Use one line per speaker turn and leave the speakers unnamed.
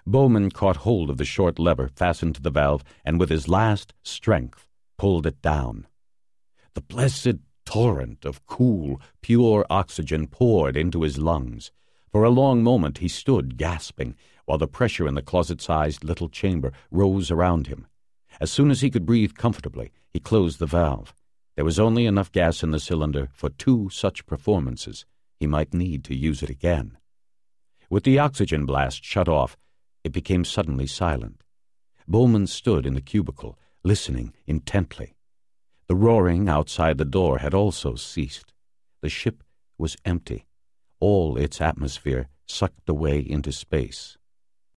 Bowman caught hold of the short lever fastened to the valve and with his last strength pulled it down. The blessed torrent of cool, pure oxygen poured into his lungs. For a long moment he stood gasping, while the pressure in the closet-sized little chamber rose around him. As soon as he could breathe comfortably, he closed the valve. There was only enough gas in the cylinder for 2 such performances. He might need to use it again. With the oxygen blast shut off, it became suddenly silent. Bowman stood in the cubicle, listening intently. The roaring outside the door had also ceased. The ship was empty, all its atmosphere sucked away into space.